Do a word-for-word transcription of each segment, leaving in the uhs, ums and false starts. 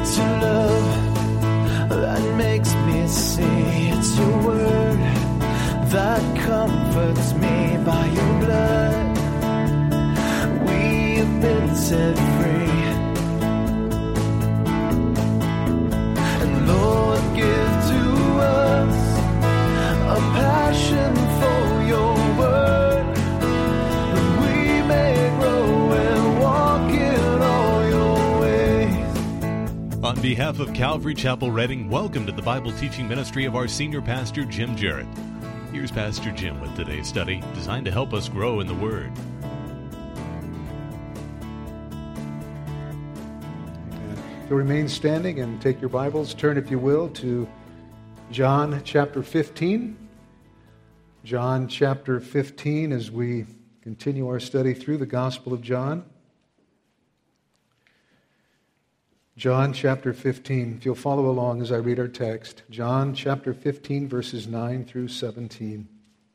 It's your love that makes me see. It's your word that comforts me. By your blood we have been set free. And Lord, give to us a passion for your word, that we may grow and walk in all your ways. On behalf of Calvary Chapel Reading, welcome to the Bible teaching ministry of our senior pastor, Jim Jarrett. Here's Pastor Jim with today's study, designed to help us grow in the Word. To remain standing and take your Bibles, turn, if you will, to John chapter fifteen. John chapter fifteen, as we continue our study through the Gospel of John. John chapter fifteen. If you'll follow along as I read our text. John chapter fifteen, verses nine through seventeen.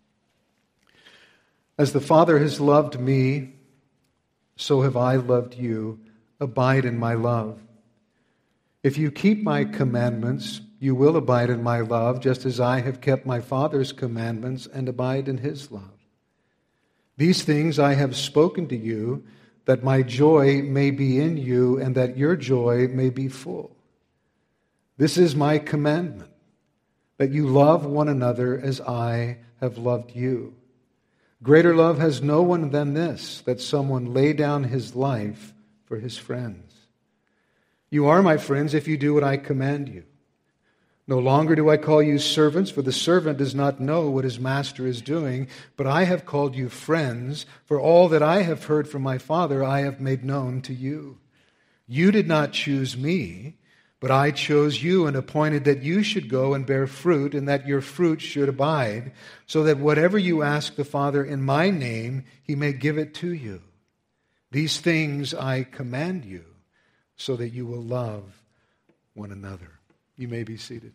As the Father has loved me, so have I loved you. Abide in my love. If you keep my commandments, you will abide in my love, just as I have kept my Father's commandments and abide in his love. These things I have spoken to you, that my joy may be in you and that your joy may be full. This is my commandment, that you love one another as I have loved you. Greater love has no one than this, that someone lay down his life for his friends. You are my friends if you do what I command you. No longer do I call you servants, for the servant does not know what his master is doing, but I have called you friends, for all that I have heard from my Father I have made known to you. You did not choose me, but I chose you and appointed that you should go and bear fruit, and that your fruit should abide, so that whatever you ask the Father in my name, he may give it to you. These things I command you, so that you will love one another. You may be seated.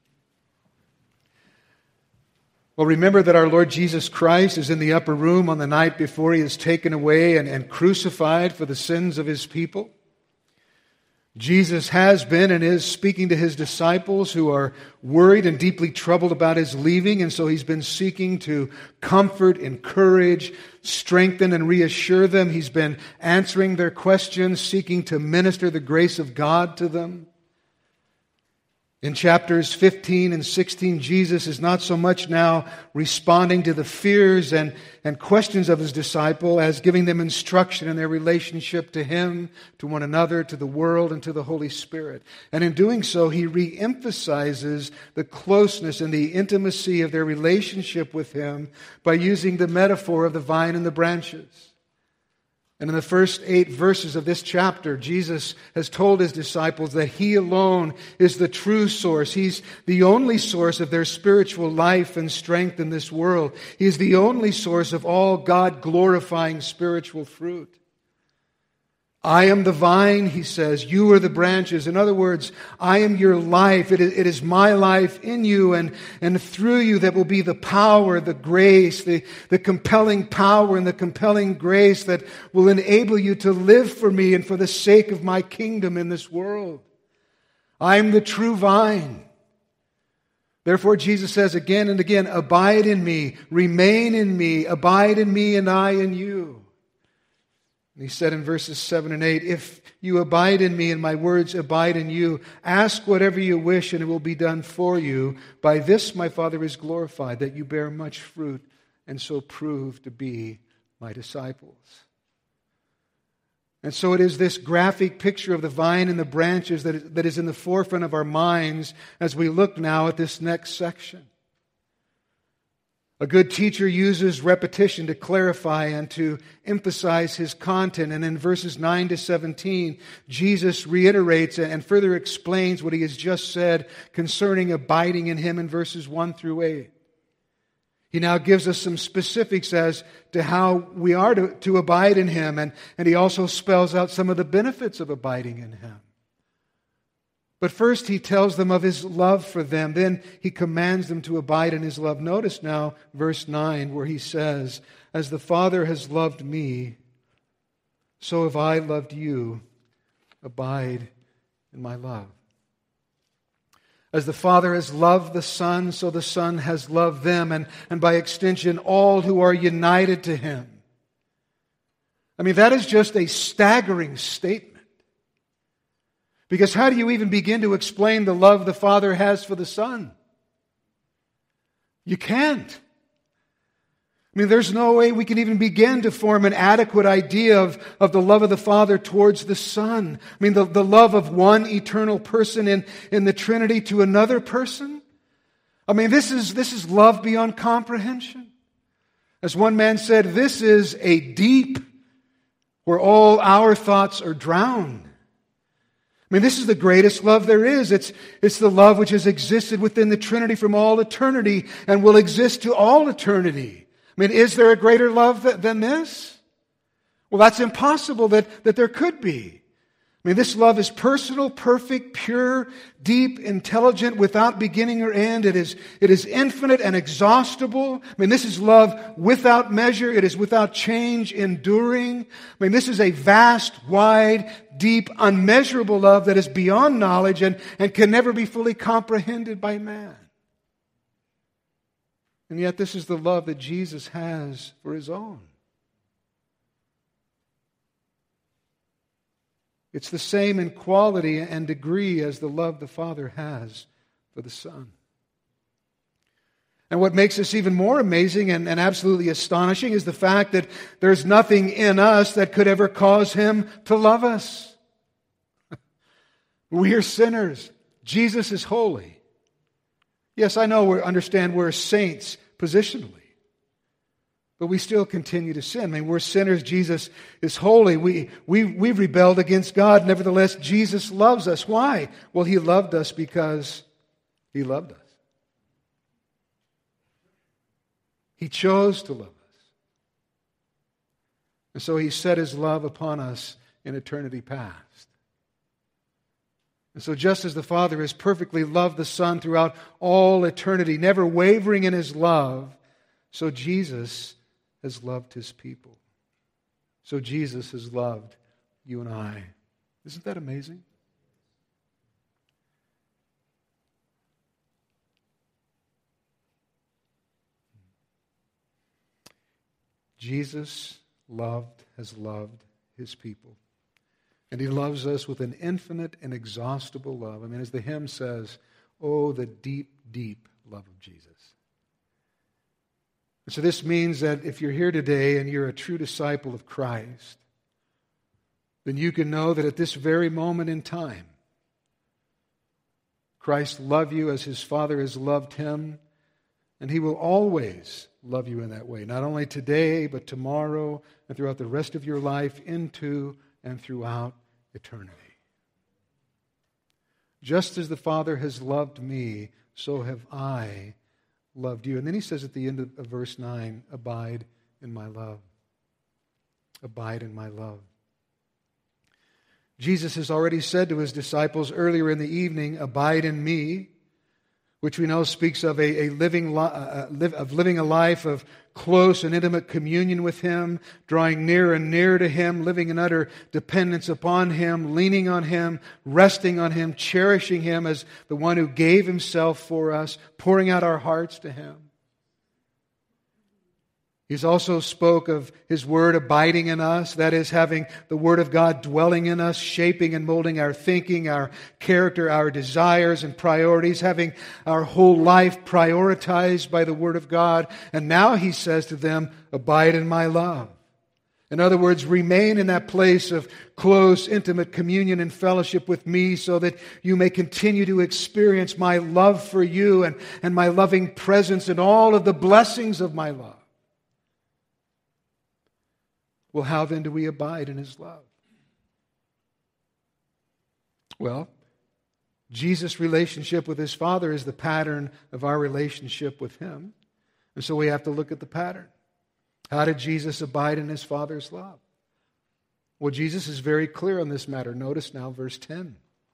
Well, remember that our Lord Jesus Christ is in the upper room on the night before he is taken away and, and crucified for the sins of his people. Jesus has been and is speaking to his disciples who are worried and deeply troubled about his leaving, and so he's been seeking to comfort, encourage, strengthen, and reassure them. He's been answering their questions, seeking to minister the grace of God to them. In chapters fifteen and sixteen, Jesus is not so much now responding to the fears and, and questions of his disciple as giving them instruction in their relationship to him, to one another, to the world, and to the Holy Spirit. And in doing so, he re-emphasizes the closeness and the intimacy of their relationship with him by using the metaphor of the vine and the branches. And in the first eight verses of this chapter, Jesus has told his disciples that he alone is the true source. He's the only source of their spiritual life and strength in this world. He is the only source of all God-glorifying spiritual fruit. I am the vine, he says. You are the branches. In other words, I am your life. It is, it is my life in you and, and through you that will be the power, the grace, the, the compelling power and the compelling grace that will enable you to live for me and for the sake of my kingdom in this world. I am the true vine. Therefore, Jesus says again and again, abide in me, remain in me, abide in me and I in you. And he said in verses seven and eight, if you abide in me and my words abide in you, ask whatever you wish and it will be done for you. By this my Father is glorified, that you bear much fruit and so prove to be my disciples. And so it is this graphic picture of the vine and the branches that is, that is in the forefront of our minds as we look now at this next section. A good teacher uses repetition to clarify and to emphasize his content. And in verses nine to seventeen, Jesus reiterates and further explains what he has just said concerning abiding in him in verses one through eight. He now gives us some specifics as to how we are to, to abide in him, and, and he also spells out some of the benefits of abiding in him. But first he tells them of his love for them. Then he commands them to abide in his love. Notice now verse nine where he says, as the Father has loved me, so have I loved you. Abide in my love. As the Father has loved the Son, so the Son has loved them, and, and by extension, all who are united to Him. I mean, that is just a staggering statement. Because how do you even begin to explain the love the Father has for the Son? You can't. I mean, there's no way we can even begin to form an adequate idea of, of the love of the Father towards the Son. I mean, the, the love of one eternal person in, in the Trinity to another person. I mean, this is, this is love beyond comprehension. As one man said, this is a deep where all our thoughts are drowned. I mean, this is the greatest love there is. It's, it's the love which has existed within the Trinity from all eternity and will exist to all eternity. I mean, is there a greater love than this? Well, that's impossible that, that there could be. I mean, this love is personal, perfect, pure, deep, intelligent, without beginning or end. It is, it is infinite and exhaustible. I mean, this is love without measure. It is without change, enduring. I mean, this is a vast, wide, deep, unmeasurable love that is beyond knowledge and, and can never be fully comprehended by man. And yet this is the love that Jesus has for His own. It's the same in quality and degree as the love the Father has for the Son. And what makes this even more amazing and, and absolutely astonishing is the fact that there's nothing in us that could ever cause Him to love us. We are sinners. Jesus is holy. Yes, I know we understand we're saints positionally. But we still continue to sin. I mean, we're sinners. Jesus is holy. We, we, we've rebelled against God. Nevertheless, Jesus loves us. Why? Well, He loved us because He loved us. He chose to love us. And so He set His love upon us in eternity past. And so just as the Father has perfectly loved the Son throughout all eternity, never wavering in His love, so Jesus has loved His people. So Jesus has loved you and I. Isn't that amazing? Jesus loved, has loved His people. And He loves us with an infinite and exhaustible love. I mean, as the hymn says, oh, the deep, deep love of Jesus. And so this means that if you're here today and you're a true disciple of Christ, then you can know that at this very moment in time, Christ loved you as His Father has loved Him, and He will always love you in that way. Not only today, but tomorrow and throughout the rest of your life, into and throughout eternity. Just as the Father has loved me, so have I loved you. And then He says at the end of verse nine, abide in my love. Abide in my love. Jesus has already said to His disciples earlier in the evening, abide in me, which we know speaks of a, a living uh, live, of living a life of close and intimate communion with Him, drawing near and near to Him, living in utter dependence upon Him, leaning on Him, resting on Him, cherishing Him as the one who gave Himself for us, pouring out our hearts to Him. He's also spoke of His Word abiding in us, that is, having the Word of God dwelling in us, shaping and molding our thinking, our character, our desires and priorities, having our whole life prioritized by the Word of God. And now He says to them, abide in my love. In other words, remain in that place of close, intimate communion and fellowship with me so that you may continue to experience my love for you and, and my loving presence and all of the blessings of my love. Well, how then do we abide in His love? Well, Jesus' relationship with His Father is the pattern of our relationship with Him. And so we have to look at the pattern. How did Jesus abide in His Father's love? Well, Jesus is very clear on this matter. Notice now verse ten.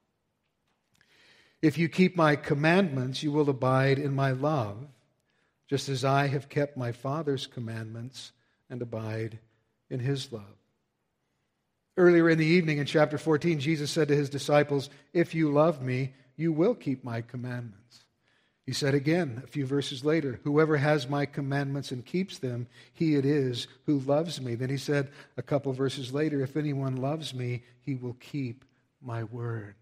If you keep my commandments, you will abide in my love, just as I have kept my Father's commandments and abide in His love. Earlier in the evening in chapter fourteen, Jesus said to his disciples, "If you love me, you will keep my commandments." He said again a few verses later, "Whoever has my commandments and keeps them, he it is who loves me." Then he said a couple verses later, "If anyone loves me, he will keep my word."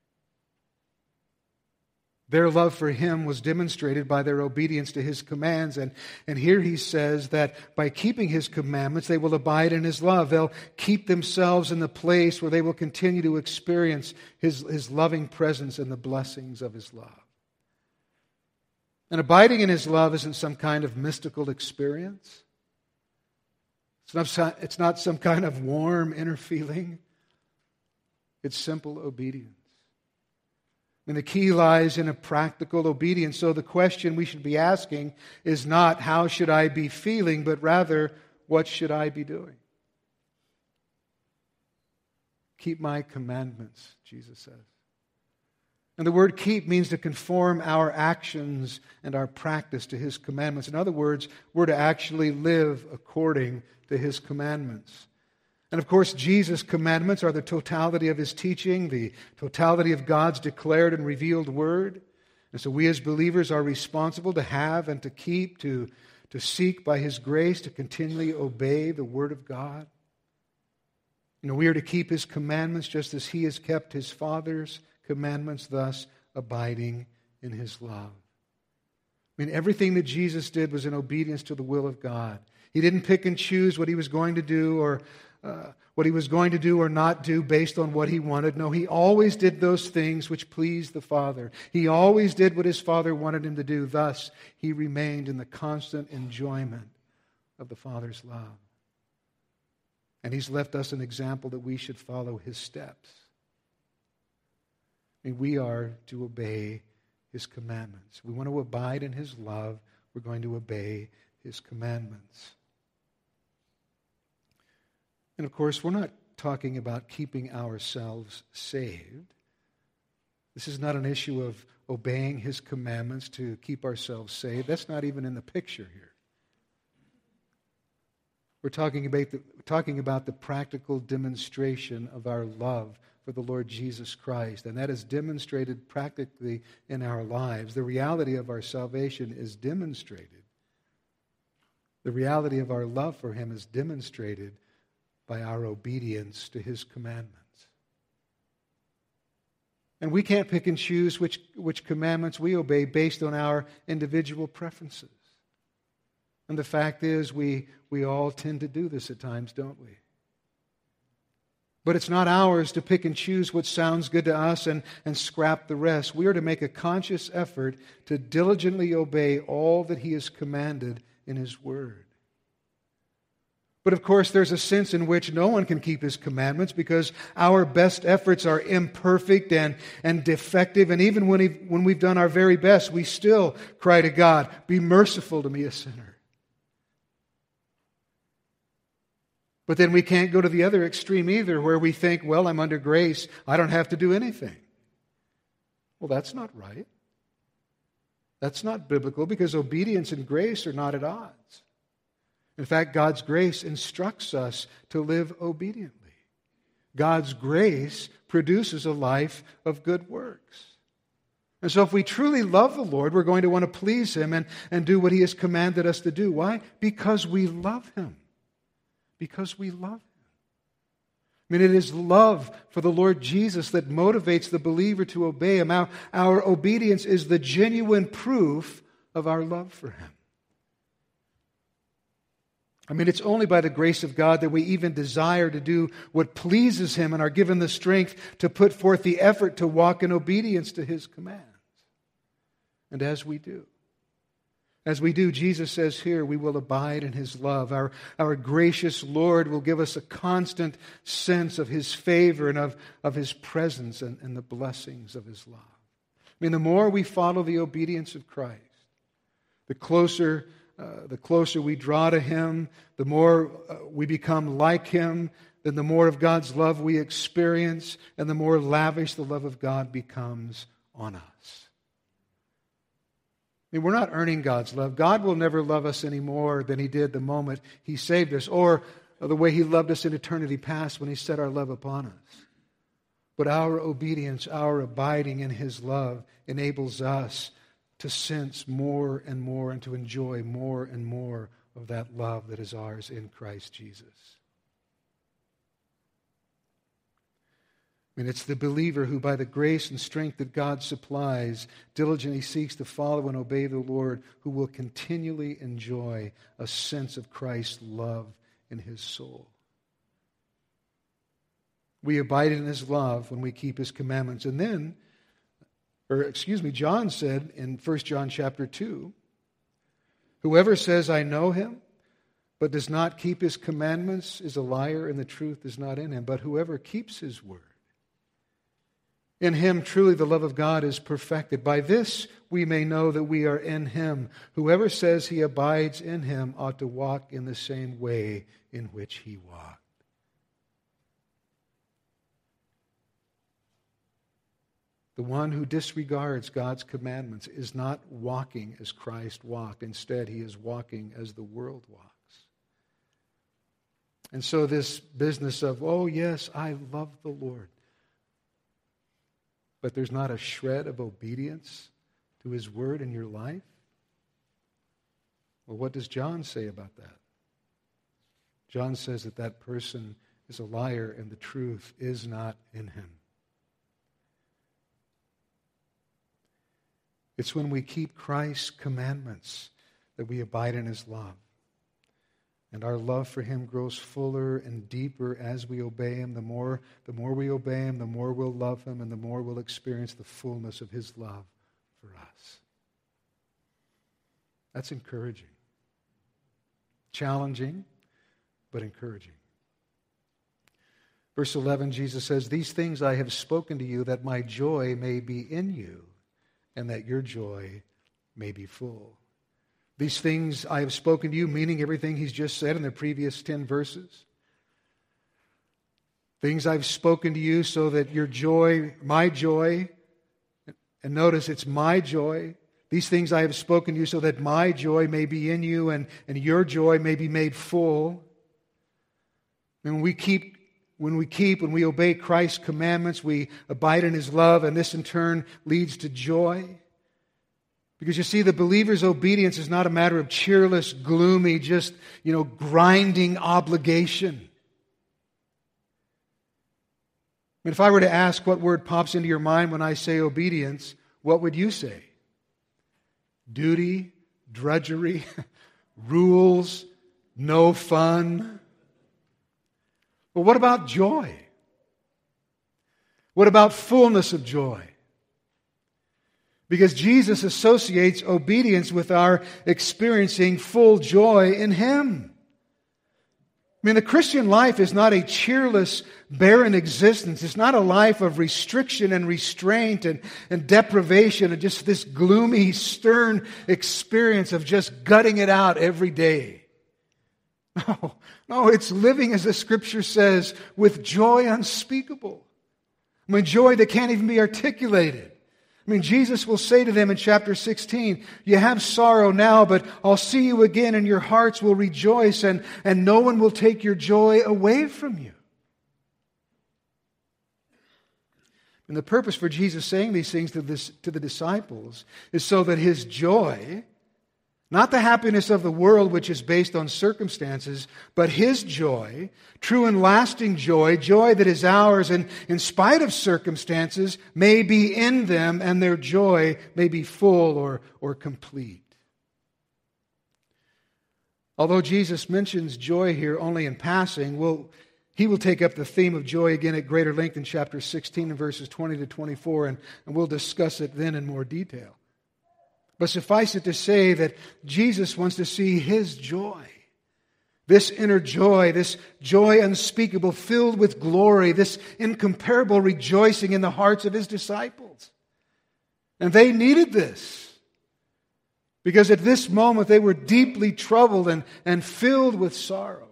Their love for him was demonstrated by their obedience to his commands. And, and here he says that by keeping his commandments, they will abide in his love. They'll keep themselves in the place where they will continue to experience his, his loving presence and the blessings of his love. And abiding in his love isn't some kind of mystical experience. It's not, it's not some kind of warm inner feeling. It's simple obedience. And the key lies in a practical obedience. So the question we should be asking is not, how should I be feeling, but rather, what should I be doing? Keep my commandments, Jesus says. And the word keep means to conform our actions and our practice to his commandments. In other words, we're to actually live according to his commandments. And of course, Jesus' commandments are the totality of his teaching, the totality of God's declared and revealed word. And so we as believers are responsible to have and to keep, to, to seek by his grace to continually obey the word of God. You know, we are to keep his commandments just as he has kept his Father's commandments, thus abiding in his love. I mean, everything that Jesus did was in obedience to the will of God. He didn't pick and choose what he was going to do or uh, what he was going to do or not do based on what he wanted. No, he always did those things which pleased the Father. He always did what his Father wanted him to do. Thus, he remained in the constant enjoyment of the Father's love. And he's left us an example that we should follow his steps. I mean, we are to obey his commandments. We want to abide in his love. We're going to obey his commandments. And of course, we're not talking about keeping ourselves saved. This is not an issue of obeying his commandments to keep ourselves saved. That's not even in the picture here. We're talking about the, talking about the practical demonstration of our love for the Lord Jesus Christ. And that is demonstrated practically in our lives. The reality of our salvation is demonstrated. The reality of our love for him is demonstrated by our obedience to his commandments. And we can't pick and choose which, which commandments we obey based on our individual preferences. And the fact is, we, we all tend to do this at times, don't we? But it's not ours to pick and choose what sounds good to us and, and scrap the rest. We are to make a conscious effort to diligently obey all that he has commanded in his word. But of course, there's a sense in which no one can keep his commandments because our best efforts are imperfect and, and defective. And even when, he, when we've done our very best, we still cry to God, "Be merciful to me, a sinner." But then we can't go to the other extreme either, where we think, well, I'm under grace, I don't have to do anything. Well, that's not right. That's not biblical, because obedience and grace are not at odds. In fact, God's grace instructs us to live obediently. God's grace produces a life of good works. And so if we truly love the Lord, we're going to want to please him and, and do what he has commanded us to do. Why? Because we love him. Because we love him. I mean, it is love for the Lord Jesus that motivates the believer to obey him. Our, our obedience is the genuine proof of our love for him. I mean, it's only by the grace of God that we even desire to do what pleases him and are given the strength to put forth the effort to walk in obedience to his commands. And as we do, As we do, Jesus says here, we will abide in his love. Our, our gracious Lord will give us a constant sense of his favor and of, of his presence and, and the blessings of his love. I mean, the more we follow the obedience of Christ, the closer, uh, the closer we draw to him, the more uh, we become like him, then the more of God's love we experience, and the more lavish the love of God becomes on us. I mean, we're not earning God's love. God will never love us any more than he did the moment he saved us. Or the way He loved us in eternity past when He set our love upon us. But our obedience, our abiding in His love enables us to sense more and more and to enjoy more and more of that love that is ours in Christ Jesus. I mean, it's the believer who, by the grace and strength that God supplies, diligently seeks to follow and obey the Lord, who will continually enjoy a sense of Christ's love in his soul. We abide in His love when we keep His commandments. And then, or excuse me, John said in First John chapter two, whoever says, I know Him, but does not keep His commandments is a liar, and the truth is not in him. But whoever keeps His word, in Him truly the love of God is perfected. By this we may know that we are in Him. Whoever says he abides in Him ought to walk in the same way in which He walked. The one who disregards God's commandments is not walking as Christ walked. Instead, he is walking as the world walks. And so this business of, oh yes, I love the Lord, but there's not a shred of obedience to His word in your life? Well, what does John say about that? John says that that person is a liar and the truth is not in him. It's when we keep Christ's commandments that we abide in His love. And our love for Him grows fuller and deeper as we obey Him. The more, the more we obey Him, the more we'll love Him, and the more we'll experience the fullness of His love for us. That's encouraging. Challenging, but encouraging. Verse eleven, Jesus says, these things I have spoken to you, that my joy may be in you, and that your joy may be full. These things I have spoken to you, meaning everything He's just said in the previous ten verses. Things I've spoken to you so that your joy, my joy, and notice it's my joy. These things I have spoken to you so that my joy may be in you and, and your joy may be made full. And when we keep, when we keep, when we obey Christ's commandments, we abide in His love, and this in turn leads to joy. Because you see, the believer's obedience is not a matter of cheerless, gloomy, just, you know, grinding obligation. I mean, if I were to ask what word pops into your mind when I say obedience, what would you say? Duty, drudgery, rules, no fun. But what about joy? What about fullness of joy? Because Jesus associates obedience with our experiencing full joy in Him. I mean, the Christian life is not a cheerless, barren existence. It's not a life of restriction and restraint and, and deprivation and just this gloomy, stern experience of just gutting it out every day. No, no, it's living, as the Scripture says, with joy unspeakable. I mean, joy that can't even be articulated. I mean, Jesus will say to them in chapter sixteen, you have sorrow now, but I'll see you again and your hearts will rejoice and, and no one will take your joy away from you. And the purpose for Jesus saying these things to, this, to the disciples is so that His joy, not the happiness of the world which is based on circumstances, but His joy, true and lasting joy, joy that is ours and in spite of circumstances, may be in them and their joy may be full or, or complete. Although Jesus mentions joy here only in passing, we'll, He will take up the theme of joy again at greater length in chapter sixteen and verses twenty to twenty-four, and, and we'll discuss it then in more detail. But suffice it to say that Jesus wants to see His joy, this inner joy, this joy unspeakable, filled with glory, this incomparable rejoicing in the hearts of His disciples. And they needed this, because at this moment they were deeply troubled and, and filled with sorrow.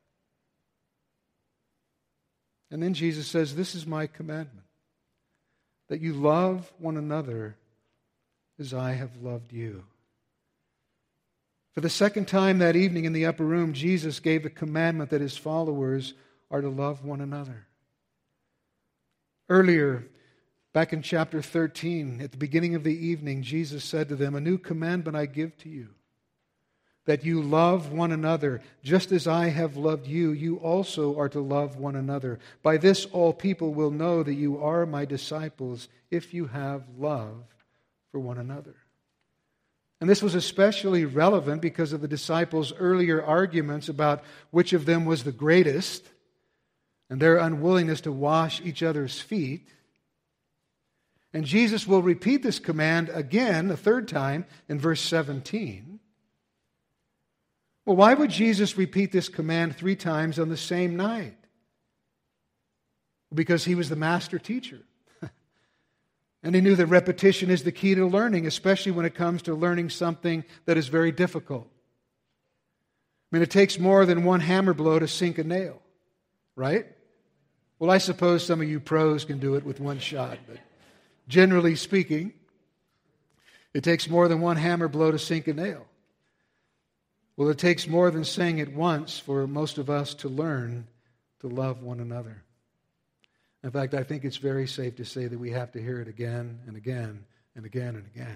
And then Jesus says, this is my commandment, that you love one another as I have loved you. For the second time that evening in the upper room, Jesus gave the commandment that his followers are to love one another. Earlier, back in chapter thirteen, at the beginning of the evening, Jesus said to them, "A new commandment I give to you, that you love one another. Just as I have loved you, you also are to love one another. By this all people will know that you are my disciples, if you have love for one another." And this was especially relevant because of the disciples' earlier arguments about which of them was the greatest and their unwillingness to wash each other's feet. And Jesus will repeat this command again, a third time, in verse seventeen. Well, why would Jesus repeat this command three times on the same night? Because he was the master teacher. And he knew that repetition is the key to learning, especially when it comes to learning something that is very difficult. I mean, it takes more than one hammer blow to sink a nail, right? Well, I suppose some of you pros can do it with one shot, but generally speaking, it takes more than one hammer blow to sink a nail. Well, it takes more than saying it once for most of us to learn to love one another. In fact, I think it's very safe to say that we have to hear it again and again and again and again.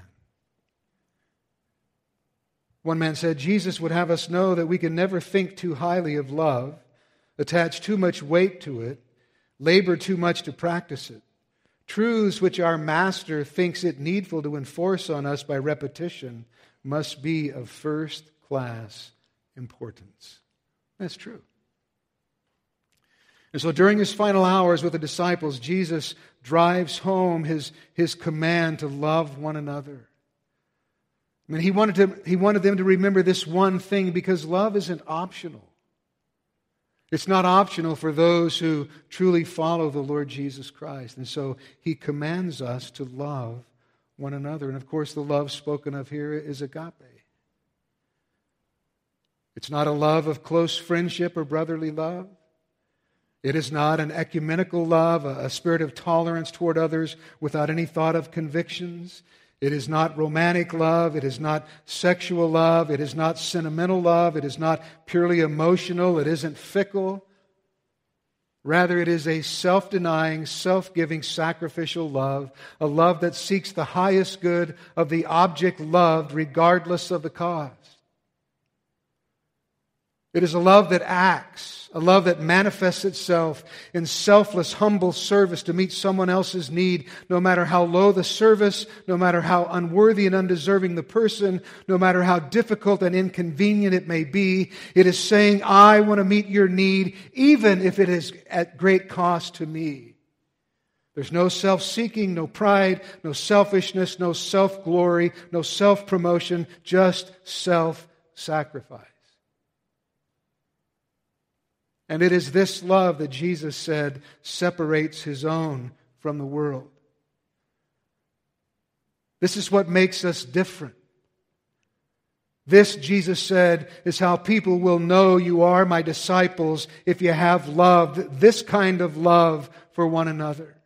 One man said, Jesus would have us know that we can never think too highly of love, attach too much weight to it, labor too much to practice it. Truths which our master thinks it needful to enforce on us by repetition must be of first-class importance. That's true. And so during his final hours with the disciples, Jesus drives home his, his command to love one another. I mean, he wanted to, he wanted them to remember this one thing because love isn't optional. It's not optional for those who truly follow the Lord Jesus Christ. And so he commands us to love one another. And of course, the love spoken of here is agape. It's not a love of close friendship or brotherly love. It is not an ecumenical love, a spirit of tolerance toward others without any thought of convictions. It is not romantic love. It is not sexual love. It is not sentimental love. It is not purely emotional. It isn't fickle. Rather, it is a self-denying, self-giving, sacrificial love, a love that seeks the highest good of the object loved regardless of the cost. It is a love that acts, a love that manifests itself in selfless, humble service to meet someone else's need, no matter how low the service, no matter how unworthy and undeserving the person, no matter how difficult and inconvenient it may be. It is saying, I want to meet your need, even if it is at great cost to me. There's no self-seeking, no pride, no selfishness, no self-glory, no self-promotion, just self-sacrifice. And it is this love that Jesus said separates His own from the world. This is what makes us different. This, Jesus said, is how people will know you are my disciples if you have love, this kind of love for one another.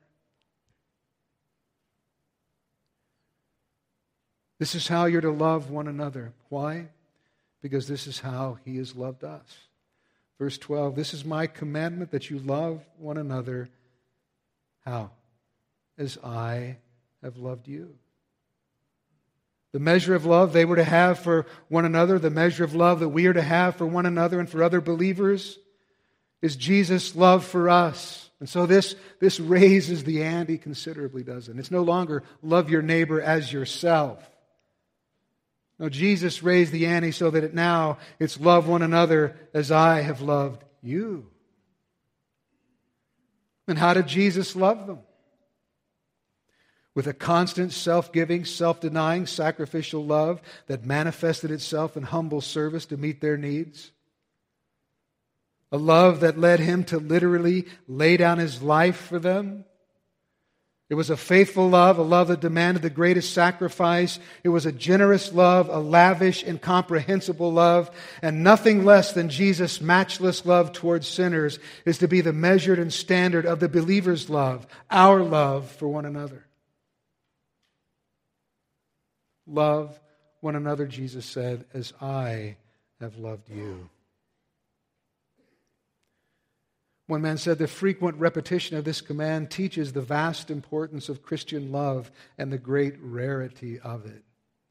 This is how you're to love one another. Why? Because this is how He has loved us. Verse twelve, this is my commandment that you love one another. How? As I have loved you. The measure of love they were to have for one another, the measure of love that we are to have for one another and for other believers, is Jesus' love for us. And so this, this raises the ante considerably, doesn't it? It's no longer love your neighbor as yourself. No, Jesus raised the ante so that it now it's love one another as I have loved you. And how did Jesus love them? With a constant self-giving, self-denying, sacrificial love that manifested itself in humble service to meet their needs. A love that led Him to literally lay down His life for them. It was a faithful love, a love that demanded the greatest sacrifice. It was a generous love, a lavish, incomprehensible love. And nothing less than Jesus' matchless love towards sinners is to be the measured and standard of the believer's love, our love for one another. Love one another, Jesus said, as I have loved you. One man said the frequent repetition of this command teaches the vast importance of Christian love and the great rarity of it.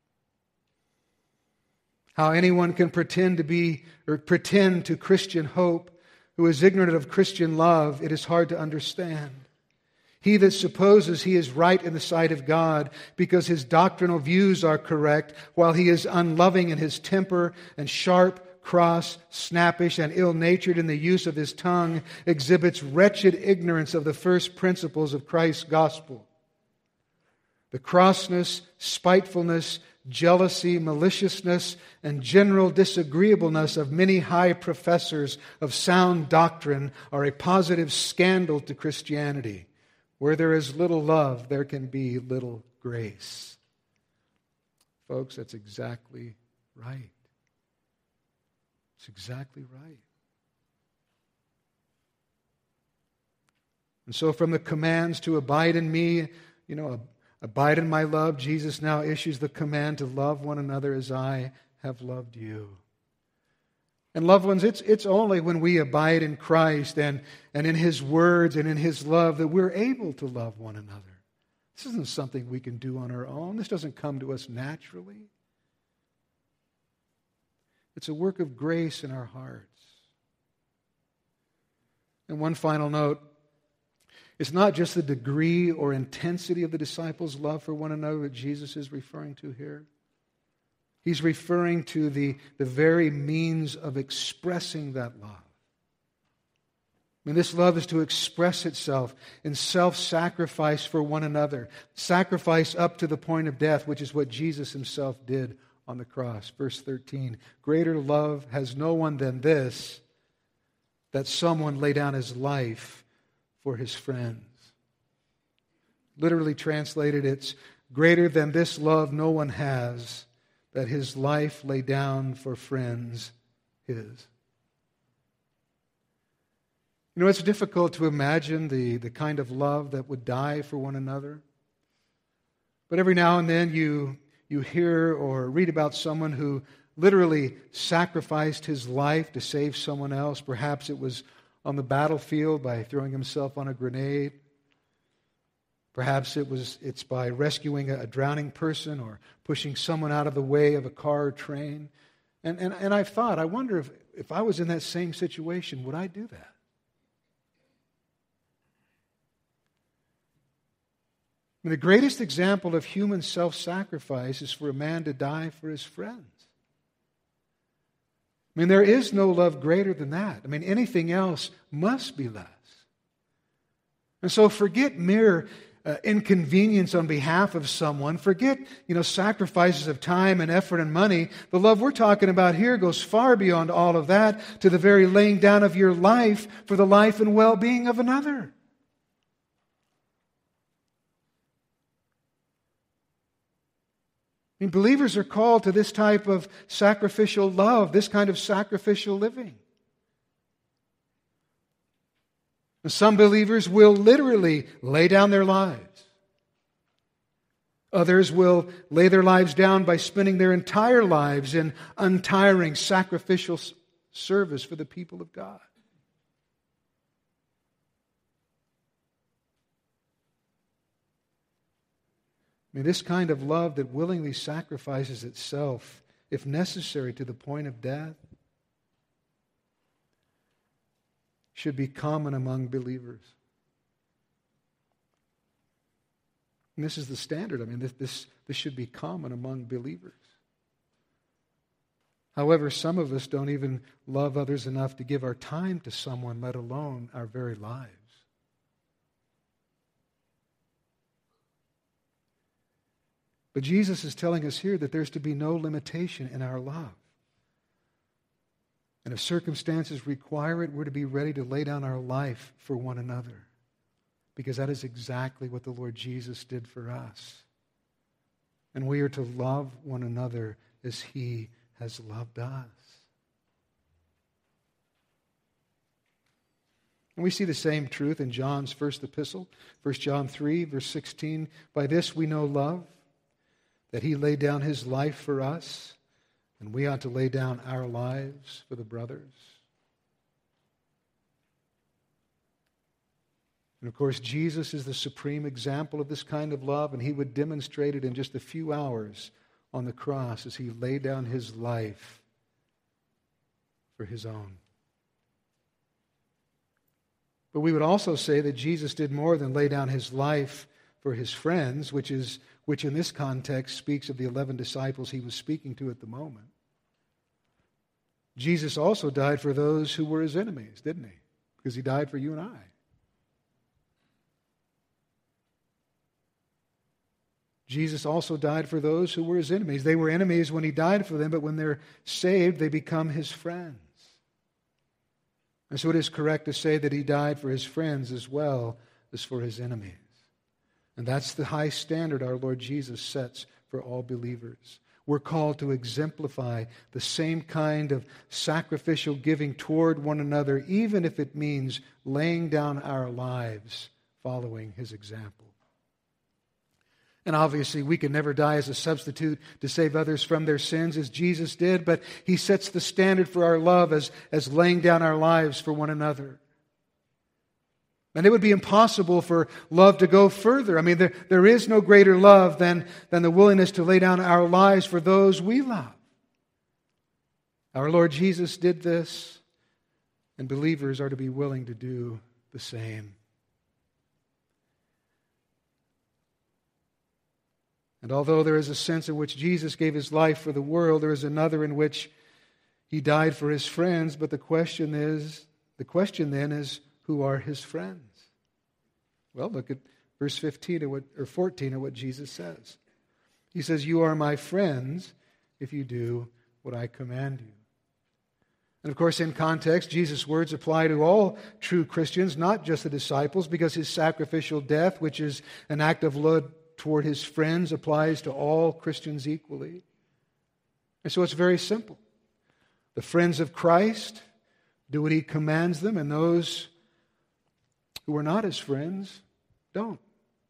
How anyone can pretend to be or pretend to Christian hope who is ignorant of Christian love, it is hard to understand. He that supposes he is right in the sight of God because his doctrinal views are correct, while he is unloving in his temper and sharp, cross, snappish, and ill-natured in the use of his tongue, exhibits wretched ignorance of the first principles of Christ's gospel. The crossness, spitefulness, jealousy, maliciousness, and general disagreeableness of many high professors of sound doctrine are a positive scandal to Christianity. Where there is little love, there can be little grace. Folks, that's exactly right. It's exactly right. And so from the commands to abide in me, you know, abide in my love, Jesus now issues the command to love one another as I have loved you. And loved ones, it's, it's only when we abide in Christ and, and in His words and in His love that we're able to love one another. This isn't something we can do on our own. This doesn't come to us naturally. It's a work of grace in our hearts. And one final note, it's not just the degree or intensity of the disciples' love for one another that Jesus is referring to here. He's referring to the, the very means of expressing that love. I mean, this love is to express itself in self-sacrifice for one another. Sacrifice up to the point of death, which is what Jesus Himself did on the cross. Verse thirteen, greater love has no one than this, that someone lay down his life for his friends. Literally translated, it's greater than this love no one has, that his life lay down for friends his. You know, it's difficult to imagine the, the kind of love that would die for one another. But every now and then you, you hear or read about someone who literally sacrificed his life to save someone else. Perhaps it was on the battlefield by throwing himself on a grenade. Perhaps it was it's by rescuing a, a drowning person or pushing someone out of the way of a car or train. And, and, and I've thought, I wonder if, if I was in that same situation, would I do that? I mean, the greatest example of human self-sacrifice is for a man to die for his friends. I mean, there is no love greater than that. I mean, anything else must be less. And so forget mere uh, inconvenience on behalf of someone. Forget, you know, sacrifices of time and effort and money. The love we're talking about here goes far beyond all of that to the very laying down of your life for the life and well-being of another. I mean, believers are called to this type of sacrificial love, this kind of sacrificial living. And some believers will literally lay down their lives. Others will lay their lives down by spending their entire lives in untiring sacrificial service for the people of God. I mean, this kind of love that willingly sacrifices itself, if necessary, to the point of death, should be common among believers. And this is the standard. I mean, this, this, this should be common among believers. However, some of us don't even love others enough to give our time to someone, let alone our very lives. But Jesus is telling us here that there's to be no limitation in our love. And if circumstances require it, we're to be ready to lay down our life for one another. Because that is exactly what the Lord Jesus did for us. And we are to love one another as He has loved us. And we see the same truth in John's first epistle, First John three, verse sixteen. By this we know love, that he laid down his life for us, and we ought to lay down our lives for the brothers. And of course, Jesus is the supreme example of this kind of love, and he would demonstrate it in just a few hours on the cross as he laid down his life for his own. But we would also say that Jesus did more than lay down his life for his friends, which is which in this context speaks of the eleven disciples he was speaking to at the moment. Jesus also died for those who were his enemies, didn't he? Because he died for you and I. Jesus also died for those who were his enemies. They were enemies when he died for them, but when they're saved, they become his friends. And so it is correct to say that he died for his friends as well as for his enemies. And that's the high standard our Lord Jesus sets for all believers. We're called to exemplify the same kind of sacrificial giving toward one another, even if it means laying down our lives following his example. And obviously, we can never die as a substitute to save others from their sins as Jesus did, but he sets the standard for our love as, as laying down our lives for one another. And it would be impossible for love to go further. I mean, there, there is no greater love than, than the willingness to lay down our lives for those we love. Our Lord Jesus did this, and believers are to be willing to do the same. And although there is a sense in which Jesus gave his life for the world, there is another in which he died for his friends. But the question is, the question then is, who are his friends? Well, look at verse fifteen or, what, or fourteen of what Jesus says. He says, "You are my friends if you do what I command you." And of course, in context, Jesus' words apply to all true Christians, not just the disciples, because his sacrificial death, which is an act of love toward his friends, applies to all Christians equally. And so it's very simple. The friends of Christ do what he commands them, and those who are not his friends don't.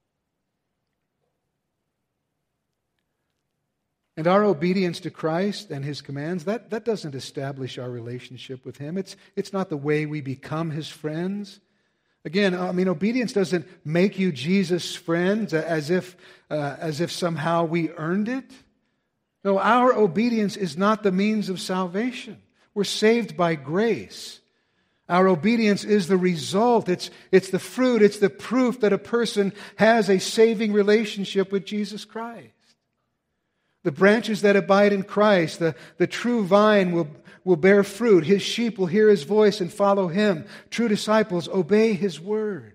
And our obedience to Christ and his commands, that, that doesn't establish our relationship with him. It's, it's not the way we become his friends. Again, I mean, obedience doesn't make you Jesus' friends as if, uh, as if somehow we earned it. No, our obedience is not the means of salvation. We're saved by grace. Our obedience is the result. It's, it's the fruit. It's the proof that a person has a saving relationship with Jesus Christ. The branches that abide in Christ, the, the true vine will, will bear fruit. His sheep will hear his voice and follow him. True disciples obey his word.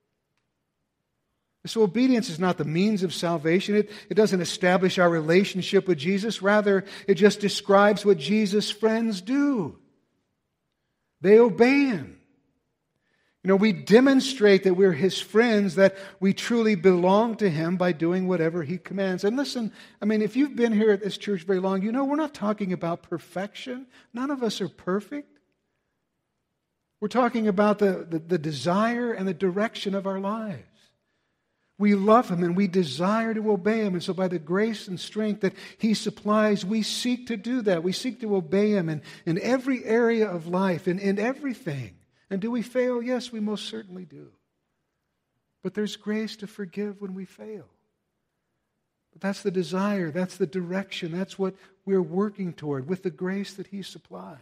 So obedience is not the means of salvation. It, it doesn't establish our relationship with Jesus. Rather, it just describes what Jesus' friends do. They obey him. You know, we demonstrate that we're his friends, that we truly belong to him by doing whatever he commands. And listen, I mean, if you've been here at this church very long, you know we're not talking about perfection. None of us are perfect. We're talking about the, the, the desire and the direction of our lives. We love him and we desire to obey him. And so by the grace and strength that he supplies, we seek to do that. We seek to obey him in, in every area of life, in, in everything. And do we fail? Yes, we most certainly do. But there's grace to forgive when we fail. But that's the desire, that's the direction, that's what we're working toward with the grace that he supplies.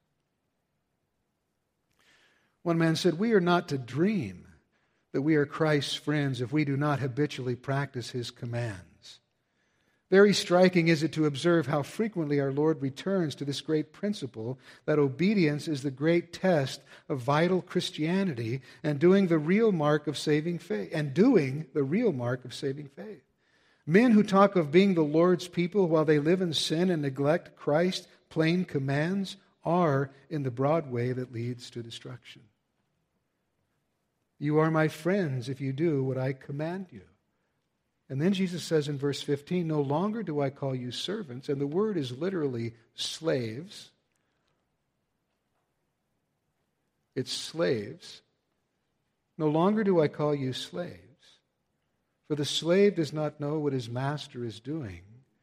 One man said, "We are not to dream that we are Christ's friends if we do not habitually practice his commands." Very striking is it to observe how frequently our Lord returns to this great principle that obedience is the great test of vital Christianity and doing the real mark of saving faith. And doing the real mark of saving faith. Men who talk of being the Lord's people while they live in sin and neglect Christ's plain commands are in the broad way that leads to destruction. "You are my friends if you do what I command you." And then Jesus says in verse fifteen, "No longer do I call you servants," and the word is literally slaves. It's slaves. "No longer do I call you slaves, for the slave does not know what his master is doing,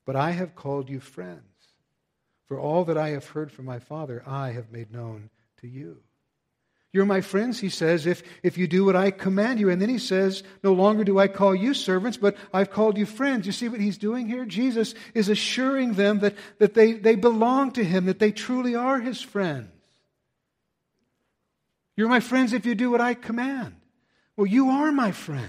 but I have called you friends. For all that I have heard from my Father, I have made known to you. You're my friends, he says, if, if you do what I command you. And then he says, no longer do I call you servants, but I've called you friends. You see what he's doing here? Jesus is assuring them that, that they, they belong to him, that they truly are his friends. You're my friends if you do what I command. Well, you are my friends.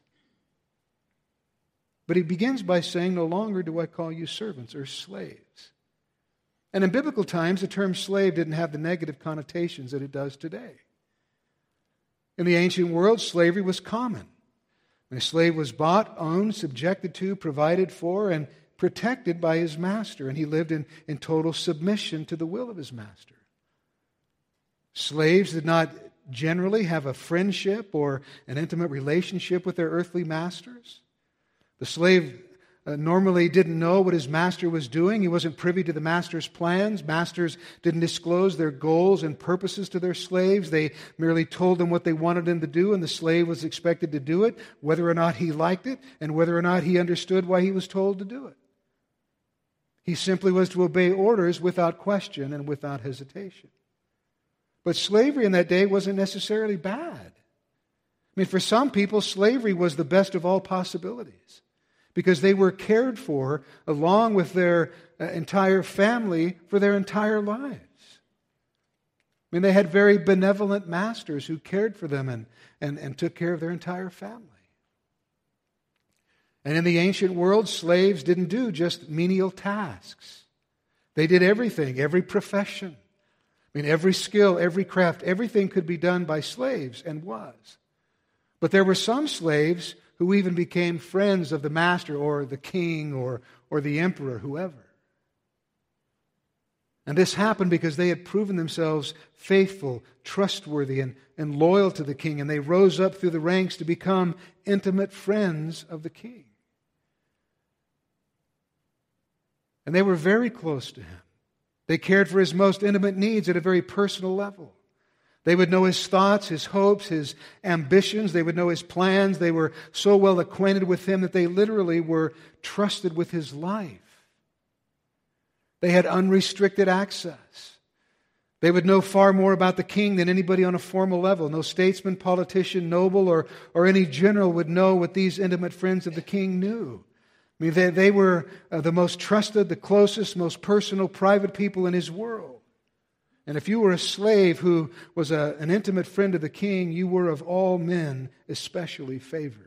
But he begins by saying, no longer do I call you servants or slaves. And in biblical times, the term slave didn't have the negative connotations that it does today. In the ancient world, slavery was common. When a slave was bought, owned, subjected to, provided for, and protected by his master, and he lived in, in total submission to the will of his master. Slaves did not generally have a friendship or an intimate relationship with their earthly masters. The slave uh, normally didn't know what his master was doing. He wasn't privy to the master's plans. Masters didn't disclose their goals and purposes to their slaves. They merely told them what they wanted them to do, and the slave was expected to do it, whether or not he liked it, and whether or not he understood why he was told to do it. He simply was to obey orders without question and without hesitation. But slavery in that day wasn't necessarily bad. I mean, for some people, slavery was the best of all possibilities because they were cared for along with their uh, entire family for their entire lives. I mean, they had very benevolent masters who cared for them and, and, and took care of their entire family. And in the ancient world, slaves didn't do just menial tasks. They did everything, every profession. I mean, every skill, every craft, everything could be done by slaves and was. But there were some slaves who even became friends of the master or the king or, or the emperor, whoever. And this happened because they had proven themselves faithful, trustworthy, and, and loyal to the king, and they rose up through the ranks to become intimate friends of the king. And they were very close to him. They cared for his most intimate needs at a very personal level. They would know his thoughts, his hopes, his ambitions. They would know his plans. They were so well acquainted with him that they literally were trusted with his life. They had unrestricted access. They would know far more about the king than anybody on a formal level. No statesman, politician, noble, or, or any general would know what these intimate friends of the king knew. I mean, they, they were uh, the most trusted, the closest, most personal, private people in his world. And if you were a slave who was a, an intimate friend of the king, you were of all men especially favored.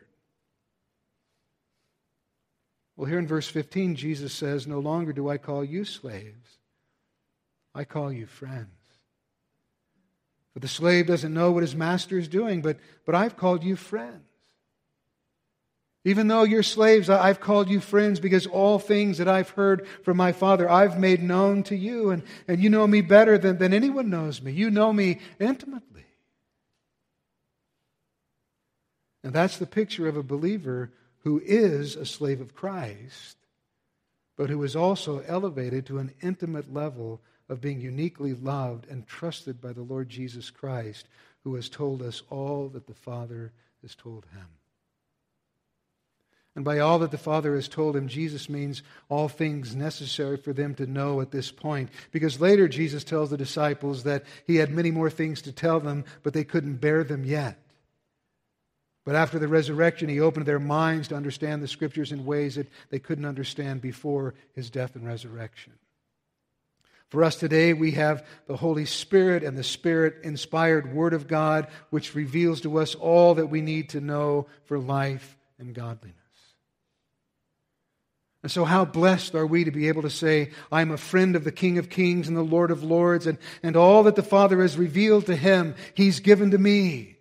Well, here in verse fifteen, Jesus says, no longer do I call you slaves, I call you friends. For the slave doesn't know what his master is doing, but, but I've called you friends. Even though you're slaves, I've called you friends because all things that I've heard from my Father, I've made known to you. And, and you know me better than, than anyone knows me. You know me intimately. And that's the picture of a believer who is a slave of Christ, but who is also elevated to an intimate level of being uniquely loved and trusted by the Lord Jesus Christ, who has told us all that the Father has told him. And by all that the Father has told him, Jesus means all things necessary for them to know at this point. Because later Jesus tells the disciples that he had many more things to tell them, but they couldn't bear them yet. But after the resurrection, he opened their minds to understand the Scriptures in ways that they couldn't understand before his death and resurrection. For us today, we have the Holy Spirit and the Spirit-inspired Word of God, which reveals to us all that we need to know for life and godliness. And so how blessed are we to be able to say, I'm a friend of the King of Kings and the Lord of Lords, and, and all that the Father has revealed to him, he's given to me.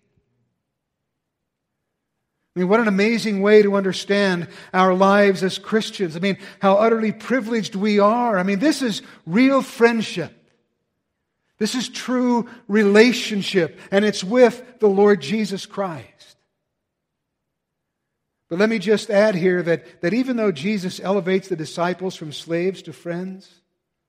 I mean, what an amazing way to understand our lives as Christians. I mean, how utterly privileged we are. I mean, this is real friendship. This is true relationship, and it's with the Lord Jesus Christ. But let me just add here that, that even though Jesus elevates the disciples from slaves to friends,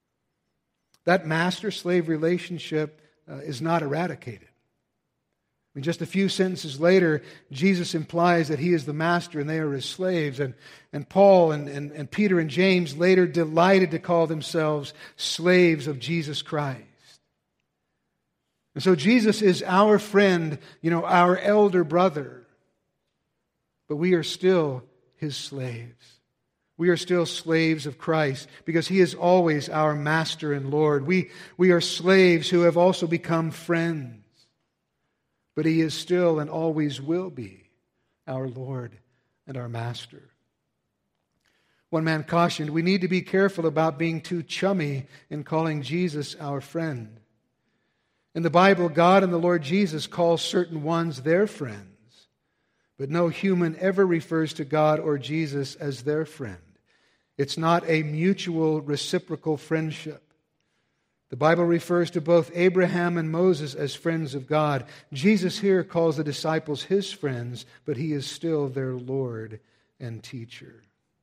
that master-slave relationship uh, is not eradicated. And just a few sentences later, Jesus implies that he is the master and they are his slaves. And, and Paul and, and, and Peter and James later delighted to call themselves slaves of Jesus Christ. And so Jesus is our friend, you know, our elder brother. But we are still his slaves. We are still slaves of Christ because he is always our master and Lord. We, we are slaves who have also become friends. But he is still and always will be our Lord and our master. One man cautioned, we need to be careful about being too chummy in calling Jesus our friend. In the Bible, God and the Lord Jesus call certain ones their friends, but no human ever refers to God or Jesus as their friend. It's not a mutual reciprocal friendship. The Bible refers to both Abraham and Moses as friends of God. Jesus here calls the disciples his friends, but he is still their Lord and teacher.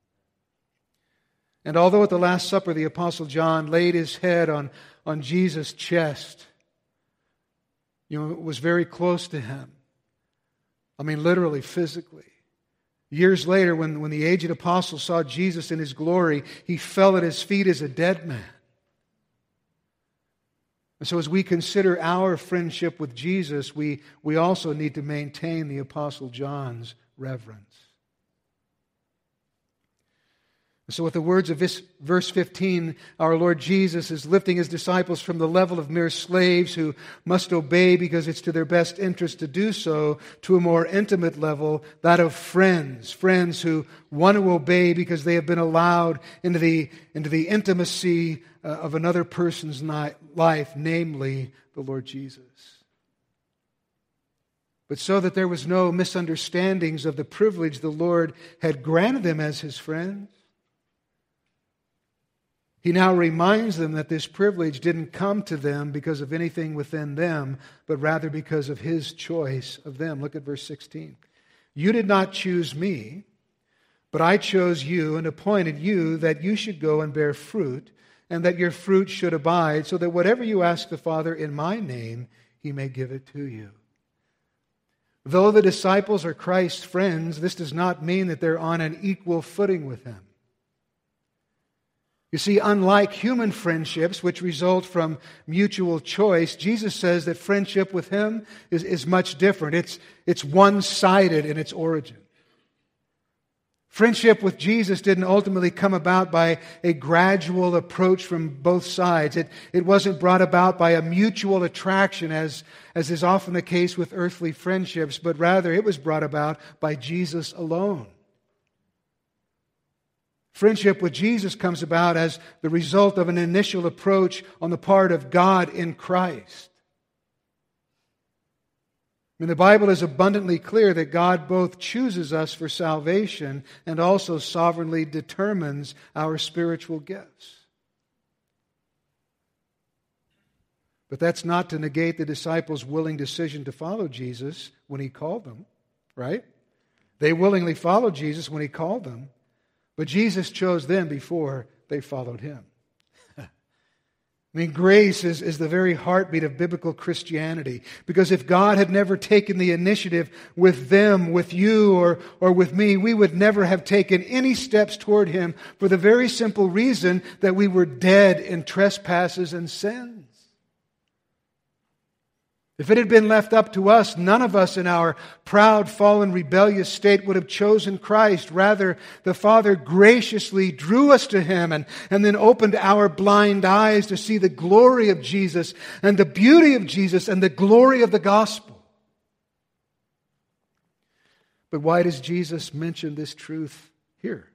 And although at the Last Supper the Apostle John laid his head on, on Jesus' chest, you know, it was very close to him. I mean, literally, physically. Years later, when, when the aged apostle saw Jesus in his glory, he fell at his feet as a dead man. And so as we consider our friendship with Jesus, we, we also need to maintain the Apostle John's reverence. So with the words of this, verse fifteen, our Lord Jesus is lifting his disciples from the level of mere slaves who must obey because it's to their best interest to do so, to a more intimate level, that of friends. Friends who want to obey because they have been allowed into the, into the intimacy uh, of another person's ni- life, namely the Lord Jesus. But so that there was no misunderstandings of the privilege the Lord had granted them as his friends, he now reminds them that this privilege didn't come to them because of anything within them, but rather because of his choice of them. Look at verse sixteen. You did not choose me, but I chose you and appointed you that you should go and bear fruit, and that your fruit should abide, so that whatever you ask the Father in my name, he may give it to you. Though the disciples are Christ's friends, this does not mean that they're on an equal footing with him. You see, unlike human friendships, which result from mutual choice, Jesus says that friendship with him is, is much different. It's, it's one-sided in its origin. Friendship with Jesus didn't ultimately come about by a gradual approach from both sides. It, it wasn't brought about by a mutual attraction, as, as is often the case with earthly friendships, but rather it was brought about by Jesus alone. Friendship with Jesus comes about as the result of an initial approach on the part of God in Christ. I mean, the Bible is abundantly clear that God both chooses us for salvation and also sovereignly determines our spiritual gifts. But that's not to negate the disciples' willing decision to follow Jesus when he called them, right? They willingly followed Jesus when he called them. But Jesus chose them before they followed him. I mean, grace is, is the very heartbeat of biblical Christianity. Because if God had never taken the initiative with them, with you, or, or with me, we would never have taken any steps toward him for the very simple reason that we were dead in trespasses and sins. If it had been left up to us, none of us in our proud, fallen, rebellious state would have chosen Christ. Rather, the Father graciously drew us to him and, and then opened our blind eyes to see the glory of Jesus and the beauty of Jesus and the glory of the gospel. But why does Jesus mention this truth here?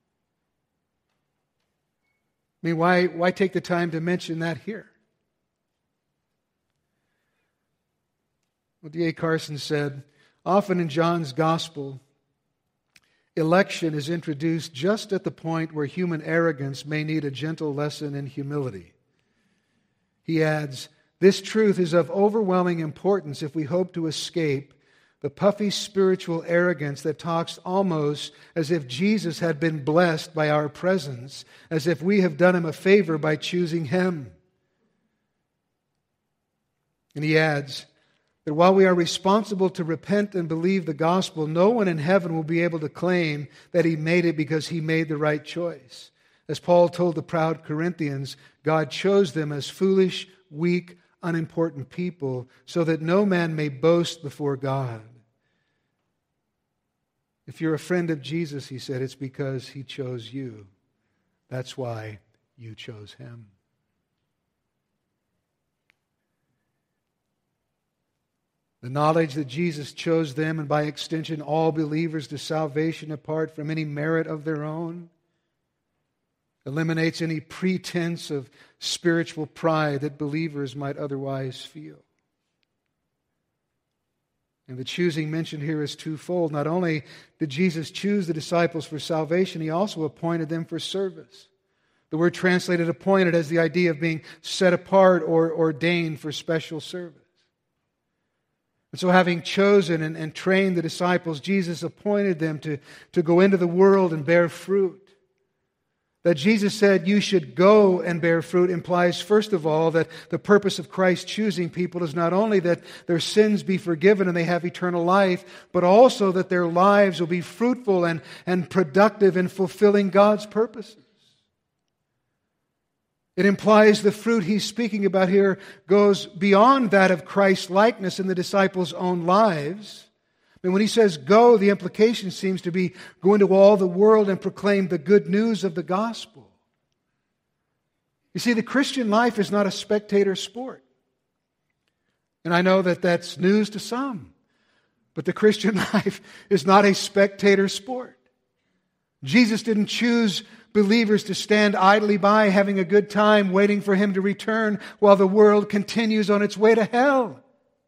I mean, why, why take the time to mention that here? Well, D A Carson said, often in John's gospel, election is introduced just at the point where human arrogance may need a gentle lesson in humility. He adds, this truth is of overwhelming importance if we hope to escape the puffy spiritual arrogance that talks almost as if Jesus had been blessed by our presence, as if we have done him a favor by choosing him. And he adds, that while we are responsible to repent and believe the gospel, no one in heaven will be able to claim that he made it because he made the right choice. As Paul told the proud Corinthians, God chose them as foolish, weak, unimportant people so that no man may boast before God. If you're a friend of Jesus, he said, it's because he chose you. That's why you chose him. The knowledge that Jesus chose them, and by extension all believers, to salvation apart from any merit of their own, eliminates any pretense of spiritual pride that believers might otherwise feel. And the choosing mentioned here is twofold. Not only did Jesus choose the disciples for salvation, he also appointed them for service. The word translated appointed has the idea of being set apart or ordained for special service. And so having chosen and, and trained the disciples, Jesus appointed them to, to go into the world and bear fruit. That Jesus said you should go and bear fruit implies, first of all, that the purpose of Christ choosing people is not only that their sins be forgiven and they have eternal life, but also that their lives will be fruitful and, and productive in fulfilling God's purposes. It implies the fruit he's speaking about here goes beyond that of Christ's likeness in the disciples' own lives. And when he says go, the implication seems to be go into all the world and proclaim the good news of the gospel. You see, the Christian life is not a spectator sport. And I know that that's news to some. But the Christian life is not a spectator sport. Jesus didn't choose believers to stand idly by, having a good time, waiting for him to return while the world continues on its way to hell.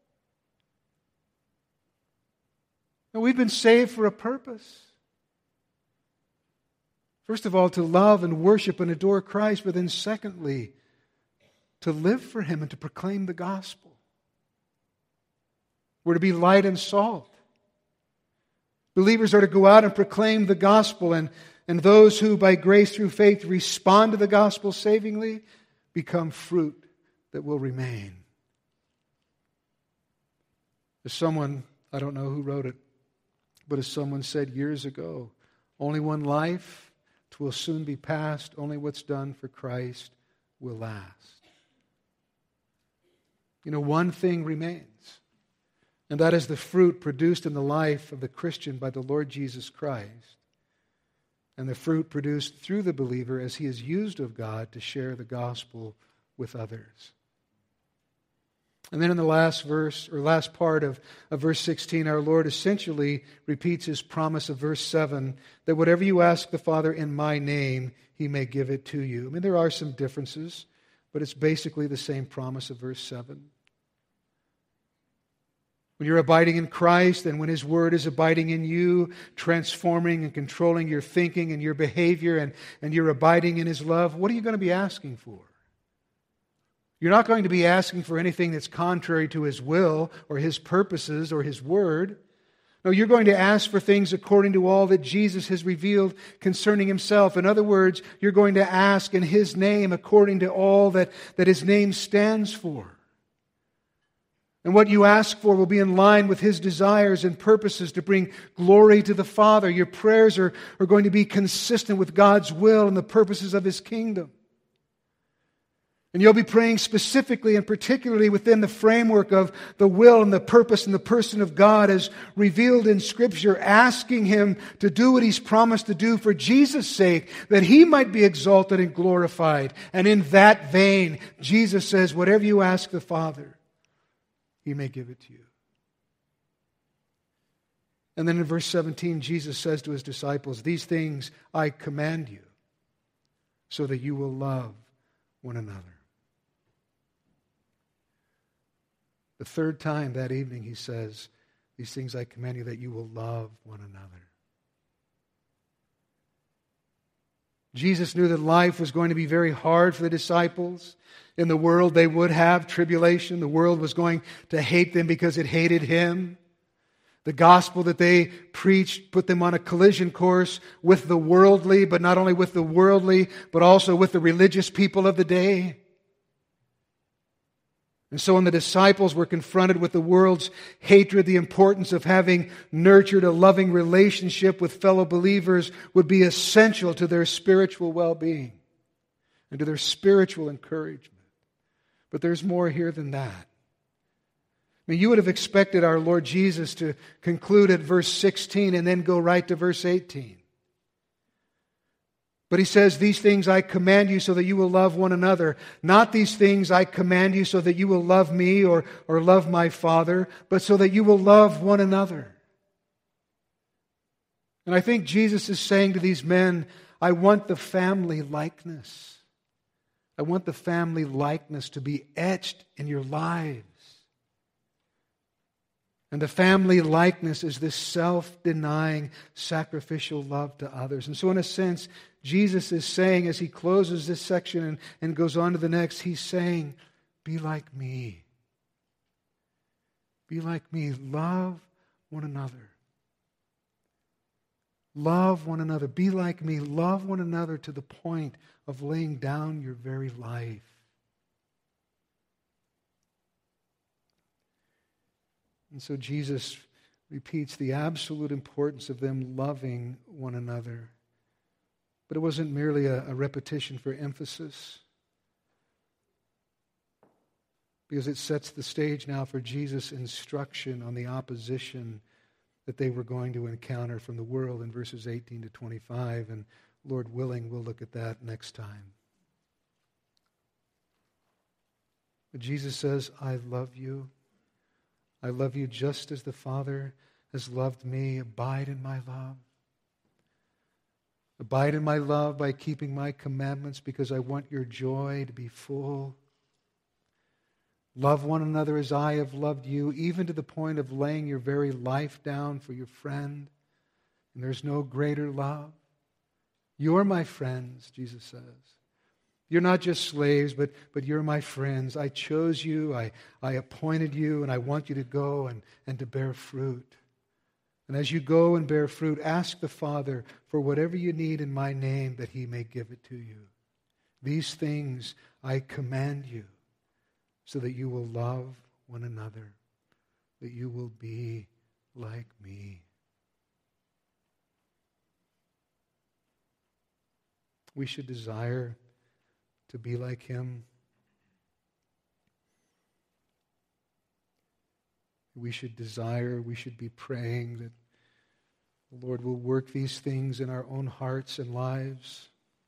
And we've been saved for a purpose. First of all, to love and worship and adore Christ, but then secondly, to live for him and to proclaim the gospel. We're to be light and salt. Believers are to go out and proclaim the gospel, and, and those who by grace through faith respond to the gospel savingly become fruit that will remain. As someone, I don't know who wrote it, but as someone said years ago, only one life, 'twill soon be past, only what's done for Christ will last. You know, one thing remains, and that is the fruit produced in the life of the Christian by the Lord Jesus Christ, and the fruit produced through the believer as he is used of God to share the gospel with others. And then in the last verse, or last part of, of verse sixteen, our Lord essentially repeats his promise of verse seven, that whatever you ask the Father in my name, he may give it to you. I mean, there are some differences, but it's basically the same promise of verse seven. When you're abiding in Christ and when his word is abiding in you, transforming and controlling your thinking and your behavior, and, and you're abiding in his love, what are you going to be asking for? You're not going to be asking for anything that's contrary to his will or his purposes or his word. No, you're going to ask for things according to all that Jesus has revealed concerning himself. In other words, you're going to ask in his name according to all that, that his name stands for. And what you ask for will be in line with his desires and purposes to bring glory to the Father. Your prayers are, are going to be consistent with God's will and the purposes of his kingdom. And you'll be praying specifically and particularly within the framework of the will and the purpose and the person of God as revealed in Scripture, asking him to do what he's promised to do for Jesus' sake, that he might be exalted and glorified. And in that vein, Jesus says, whatever you ask the Father, he may give it to you. And then in verse seventeen, Jesus says to his disciples, these things I command you so that you will love one another. The third time that evening he says, these things I command you that you will love one another. Jesus knew that life was going to be very hard for the disciples. In the world they would have tribulation. The world was going to hate them because it hated him. The gospel that they preached put them on a collision course with the worldly, but not only with the worldly, but also with the religious people of the day. And so when the disciples were confronted with the world's hatred, the importance of having nurtured a loving relationship with fellow believers would be essential to their spiritual well-being and to their spiritual encouragement. But there's more here than that. I mean, you would have expected our Lord Jesus to conclude at verse sixteen and then go right to verse eighteen. But he says, these things I command you so that you will love one another. Not these things I command you so that you will love me or, or love my Father, but so that you will love one another. And I think Jesus is saying to these men, I want the family likeness. I want the family likeness to be etched in your lives. And the family likeness is this self-denying, sacrificial love to others. And so in a sense, Jesus is saying, as he closes this section and, and goes on to the next, he's saying, be like me. Be like me. Love one another. Love one another. Be like me. Love one another to the point of laying down your very life. And so Jesus repeats the absolute importance of them loving one another. But it wasn't merely a, a repetition for emphasis, because it sets the stage now for Jesus' instruction on the opposition that they were going to encounter from the world in verses eighteen to twenty-five. And Lord willing, we'll look at that next time. But Jesus says, I love you. I love you just as the Father has loved me. Abide in my love. Abide in my love by keeping my commandments, because I want your joy to be full. Love one another as I have loved you, even to the point of laying your very life down for your friend. And there's no greater love. You're my friends, Jesus says. You're not just slaves, but, but you're my friends. I chose you, I, I appointed you, and I want you to go and, and to bear fruit. And as you go and bear fruit, ask the Father for whatever you need in my name, that he may give it to you. These things I command you, so that you will love one another, that you will be like me. We should desire to be like him. We should desire, we should be praying that the Lord will work these things in our own hearts and lives.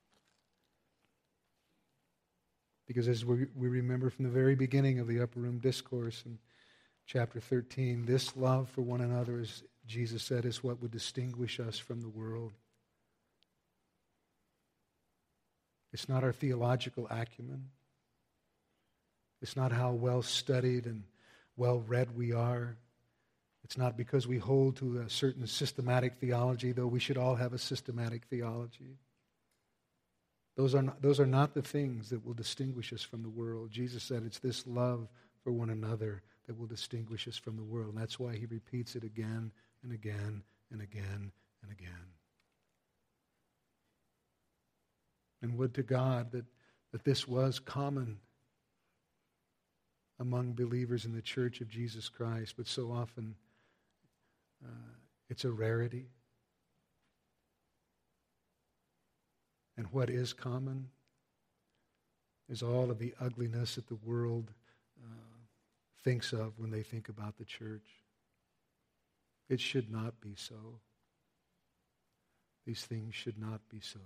Because as we, we remember from the very beginning of the Upper Room Discourse in chapter thirteen, this love for one another, as Jesus said, is what would distinguish us from the world. It's not our theological acumen. It's not how well studied and well read we are. It's not because we hold to a certain systematic theology, though we should all have a systematic theology. Those are not, those are not the things that will distinguish us from the world. Jesus said it's this love for one another that will distinguish us from the world. And that's why he repeats it again and again and again and again. And would to God that, that this was common among believers in the Church of Jesus Christ, but so often uh, it's a rarity. And what is common is all of the ugliness that the world uh, thinks of when they think about the church. It should not be so. These things should not be so.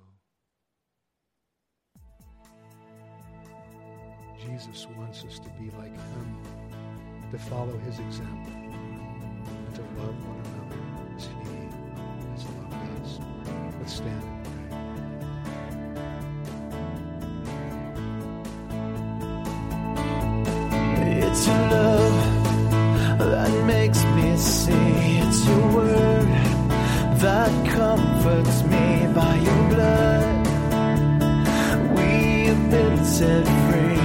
Jesus wants us to be like him, to follow his example, and to love one another as he has loved us. Let's stand and pray. It's your love that makes me see. It's your word that comforts me. By your blood we have been set free.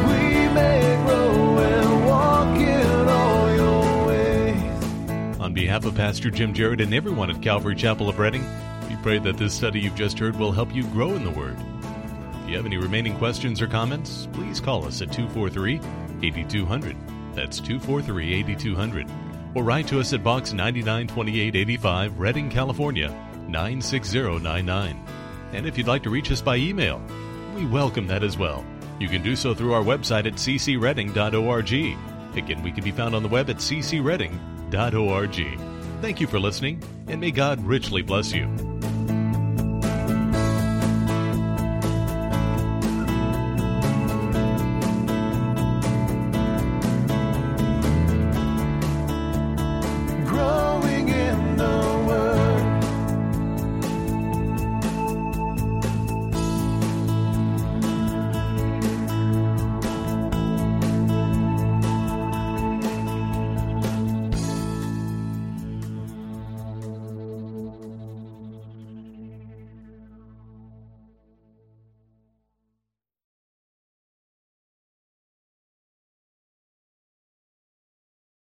On behalf behalf of Pastor Jim Jarrett and everyone at Calvary Chapel of Redding, we pray that this study you've just heard will help you grow in the Word. If you have any remaining questions or comments, please call us at two four three, eight two zero zero. That's two four three, eight two zero zero. Or write to us at Box ninety-nine twenty-eight eighty-five, Redding, California, nine six zero nine nine. And if you'd like to reach us by email, we welcome that as well. You can do so through our website at c c redding dot org. Again, we can be found on the web at c c redding dot org. Thank you for listening, and may God richly bless you.